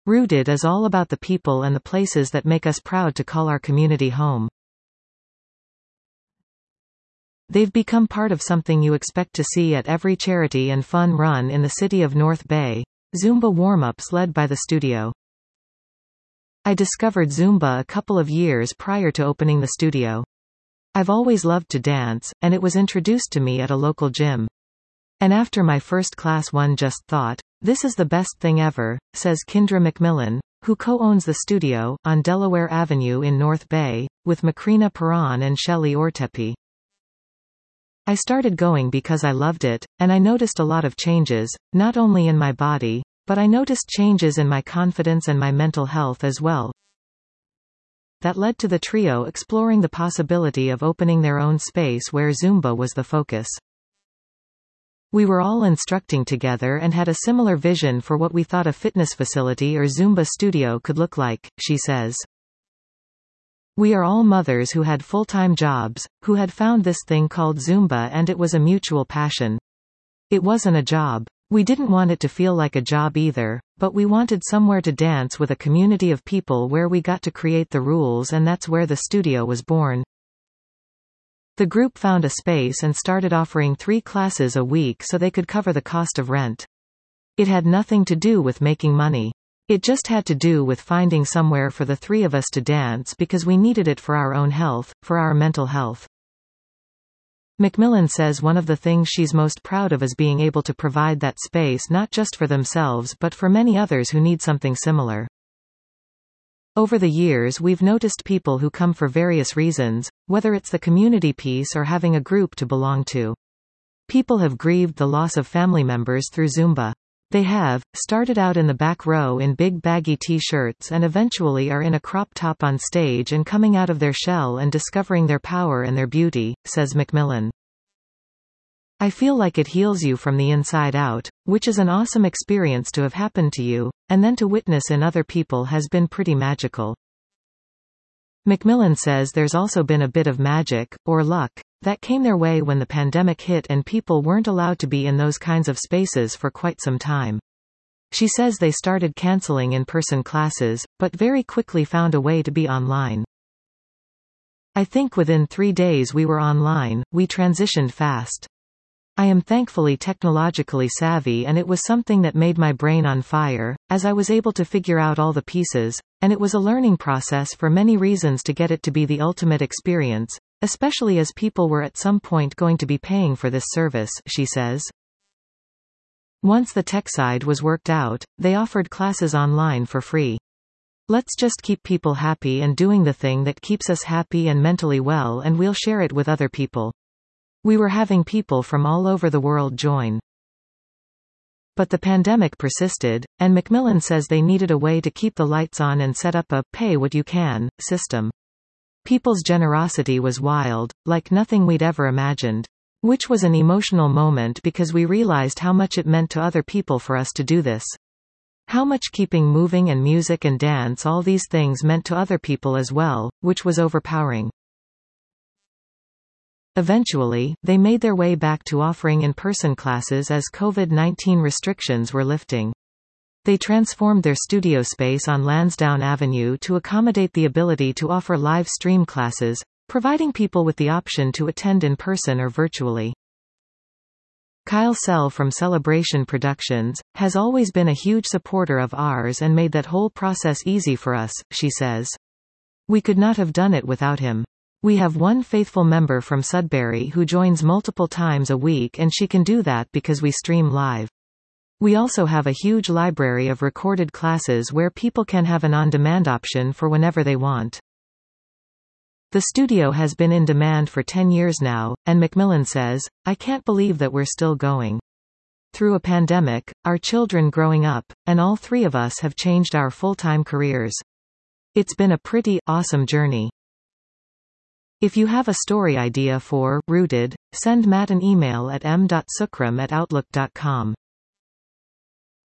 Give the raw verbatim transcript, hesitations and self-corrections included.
Rooted is all about the people and the places that make us proud to call our community home. They've become part of something you expect to see at every charity and fun run in the city of North Bay. Zumba warm-ups led by the studio. I discovered Zumba a couple of years prior to opening the studio. I've always loved to dance, and it was introduced to me at a local gym. And after my first class one just thought, this is the best thing ever, says Kendra McMillan, who co-owns the studio, on Delaware Avenue in North Bay, with Macrina Perron and Shelley Ortepi. I started going because I loved it, and I noticed a lot of changes, not only in my body, but I noticed changes in my confidence and my mental health as well. That led to the trio exploring the possibility of opening their own space where Zumba was the focus. We were all instructing together and had a similar vision for what we thought a fitness facility or Zumba studio could look like, she says. We are all mothers who had full-time jobs, who had found this thing called Zumba, and it was a mutual passion. It wasn't a job. We didn't want it to feel like a job either, but we wanted somewhere to dance with a community of people where we got to create the rules, and that's where the studio was born. The group found a space and started offering three classes a week so they could cover the cost of rent. It had nothing to do with making money. It just had to do with finding somewhere for the three of us to dance because we needed it for our own health, for our mental health. McMillan says one of the things she's most proud of is being able to provide that space not just for themselves but for many others who need something similar. Over the years we've noticed people who come for various reasons, whether it's the community piece or having a group to belong to. People have grieved the loss of family members through Zumba. They have, started out in the back row in big baggy t-shirts and eventually are in a crop top on stage and coming out of their shell and discovering their power and their beauty, says McMillan. I feel like it heals you from the inside out, which is an awesome experience to have happened to you, and then to witness in other people has been pretty magical. McMillan says there's also been a bit of magic, or luck, that came their way when the pandemic hit and people weren't allowed to be in those kinds of spaces for quite some time. She says they started canceling in-person classes, but very quickly found a way to be online. I think within three days we were online. We transitioned fast. I am thankfully technologically savvy, and it was something that made my brain on fire, as I was able to figure out all the pieces, and it was a learning process for many reasons to get it to be the ultimate experience, especially as people were at some point going to be paying for this service, she says. Once the tech side was worked out, they offered classes online for free. Let's just keep people happy and doing the thing that keeps us happy and mentally well, and we'll share it with other people. We were having people from all over the world join. But the pandemic persisted, and McMillan says they needed a way to keep the lights on and set up a pay what you can system. People's generosity was wild, like nothing we'd ever imagined. Which was an emotional moment because we realized how much it meant to other people for us to do this. How much keeping moving and music and dance, all these things meant to other people as well, which was overpowering. Eventually, they made their way back to offering in-person classes as COVID nineteen restrictions were lifting. They transformed their studio space on Lansdowne Avenue to accommodate the ability to offer live stream classes, providing people with the option to attend in person or virtually. Kyle Sell from Celebration Productions has always been a huge supporter of ours and made that whole process easy for us, she says. We could not have done it without him. We have one faithful member from Sudbury who joins multiple times a week, and she can do that because we stream live. We also have a huge library of recorded classes where people can have an on-demand option for whenever they want. The studio has been in demand for ten years now, and McMillan says, I can't believe that we're still going. Through a pandemic, our children growing up, and all three of us have changed our full-time careers. It's been a pretty awesome journey. If you have a story idea for Rooted, send Matt an email at m dot sukram at outlook dot com.